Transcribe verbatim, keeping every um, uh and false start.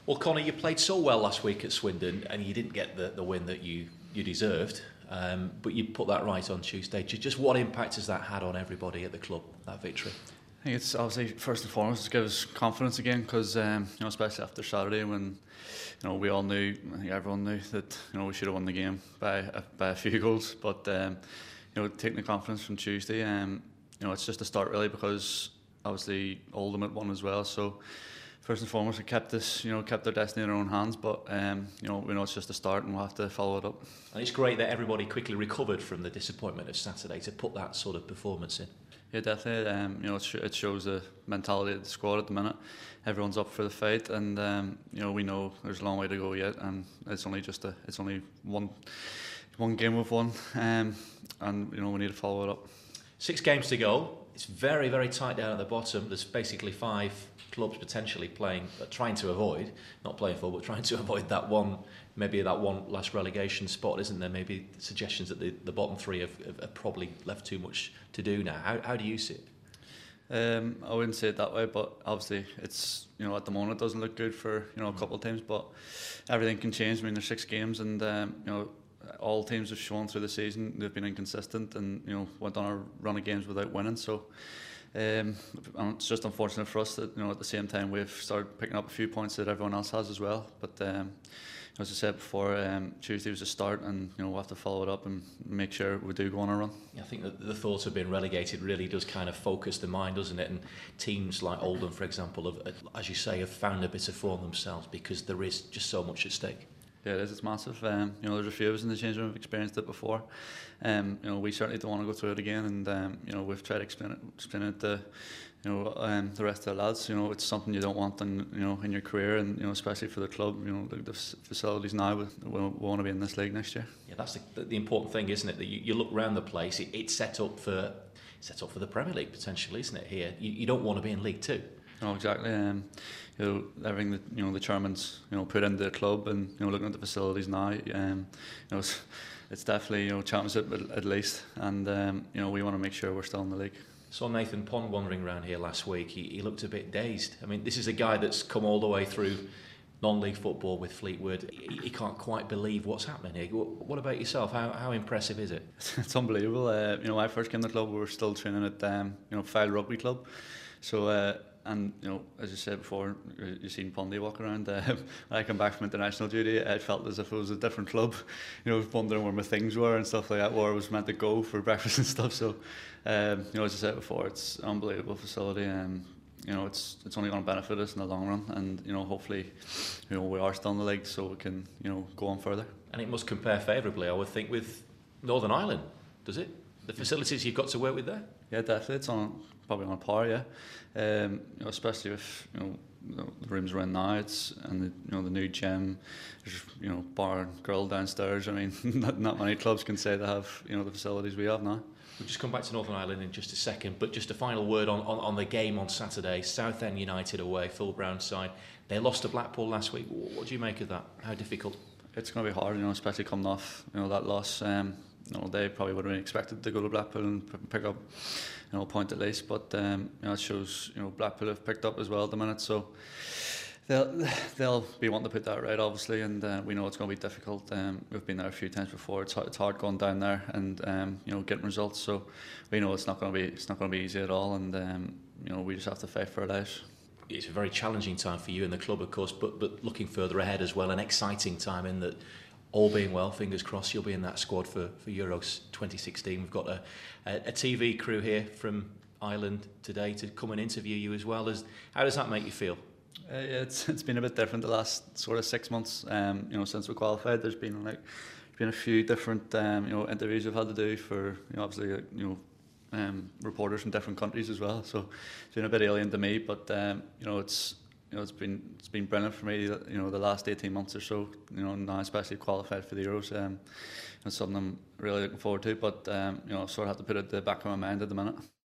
Well, Connor, you played so well last week at Swindon, and you didn't get the, the win that you, you deserved, um, but you put that right on Tuesday. Just what impact has that had on everybody at the club, that victory? I think it's obviously first and foremost to give us confidence again, because um, you know, especially after Saturday, when you know we all knew, I think everyone knew that you know we should have won the game by a, by a few goals. But um, you know, taking the confidence from Tuesday, um, you know, it's just a start really, because obviously Oldham had won as well. So first and foremost, we kept this, you know, kept their destiny in our own hands. But um, you know, we know it's just a start, and we'll have to follow it up. And it's great that everybody quickly recovered from the disappointment of Saturday to put that sort of performance in. Yeah, definitely. Um, you know, it, sh- it shows the mentality of the squad at the minute. Everyone's up for the fight, and um, you know, we know there's a long way to go yet, and it's only just a, it's only one, one game we've won, um, and you know, we need to follow it up. Six games to go. It's very, very tight down at the bottom. There's basically five clubs potentially playing, uh, trying to avoid, not playing for, but trying to avoid that one, maybe that one last relegation spot, isn't there? Maybe suggestions that the, the bottom three have, have, have probably left too much to do now. How, how do you see it? Um, I wouldn't say it that way, but obviously it's, you know, at the moment it doesn't look good for, you know, a couple of teams, but everything can change. I mean, there's six games, and um, you know, all teams have shown through the season they've been inconsistent, and you know, went on a run of games without winning. So um, and it's just unfortunate for us that, you know, at the same time we've started picking up a few points that everyone else has as well. But um, as I said before, um, Tuesday was a start, and you know, we'll have to follow it up and make sure we do go on a run. I think that the thought of being relegated really does kind of focus the mind, doesn't it? And teams like Oldham, for example, have, as you say, have found a bit of form themselves, because there is just so much at stake. Yeah, it is. It's massive. Um, you know, there's a few of us in the change room who've experienced it before. Um, you know, we certainly don't want to go through it again, and um, you know, we've tried to explain it, explain it to, you know, um, the rest of the lads. You know, it's something you don't want in, you know, in your career, and you know, especially for the club. You know, the, the facilities now, we, we want to be in this league next year. Yeah, that's the, the important thing, isn't it? That you, you look around the place, it, it's set up for set up for the Premier League potentially, isn't it? Here, you, you don't want to be in League Two. No, exactly. Um, you know, everything that, you know, the chairman's, you know, put into the club, and you know, looking at the facilities now, um, you know, it's, it's definitely, you know, championship at, at least, and um, you know, we want to make sure we're still in the league. Saw Nathan Pond wandering around here last week. He, he looked a bit dazed. I mean, this is a guy that's come all the way through non-league football with Fleetwood. He, he can't quite believe what's happening here. What about yourself? How how impressive is it? It's unbelievable. Uh, you know, when I first came to the club, we were still training at um, you know, Fyle Rugby Club, so. Uh, And you know, as you said before, you've seen Pondy walk around. Uh, when I come back from international duty, I felt as if it was a different club. You know, wondering where my things were and stuff like that, where I was meant to go for breakfast and stuff. So, um, you know, as I said before, it's an unbelievable facility, and you know, it's it's only going to benefit us in the long run. And you know, hopefully, you know, we are still in the league, so we can, you know, go on further. And it must compare favourably, I would think, with Northern Ireland, does it? The facilities you've got to work with there? Yeah, definitely. It's on probably on par, yeah. Um, you know, especially with, you know, the rooms around now, it's, and the, you know, the new gym, there's, you know, bar and grill downstairs. I mean, not, not many clubs can say they have, you know, the facilities we have now. We'll just come back to Northern Ireland in just a second, but just a final word on, on, on the game on Saturday. Southend United away, Phil Brown's side. They lost to Blackpool last week. What do you make of that? How difficult? It's going to be hard, you know, especially coming off, you know, that loss. Um, you know, they probably would have been expected to go to Blackpool and pick up, you know, a point at least. But um, you know, it shows, you know, Blackpool have picked up as well at the minute, so they'll they'll be wanting to put that right, obviously. And uh, we know it's going to be difficult. Um, we've been there a few times before. It's hard, it's hard going down there and um, you know, getting results. So we know it's not going to be it's not going to be easy at all. And um, you know, we just have to fight for it out. It's a very challenging time for you and the club, of course, but but looking further ahead as well, an exciting time in that. All being well, fingers crossed, you'll be in that squad for, for Euros twenty sixteen. We've got a, a, a T V crew here from Ireland today to come and interview you as well. As how does that make you feel? Uh, yeah, it's it's been a bit different the last sort of six months. Um, you know, since we qualified, there's been like been a few different um, you know, interviews I've had to do for, you know, obviously, uh, you know, um, reporters from different countries as well. So it's been a bit alien to me, but um, you know, it's. You know, it's been it's been brilliant for me. You know, the last eighteen months or so. You know, now especially qualified for the Euros. Um, it's something I'm really looking forward to. But um, you know, sort of have to put it at the back of my mind at the minute.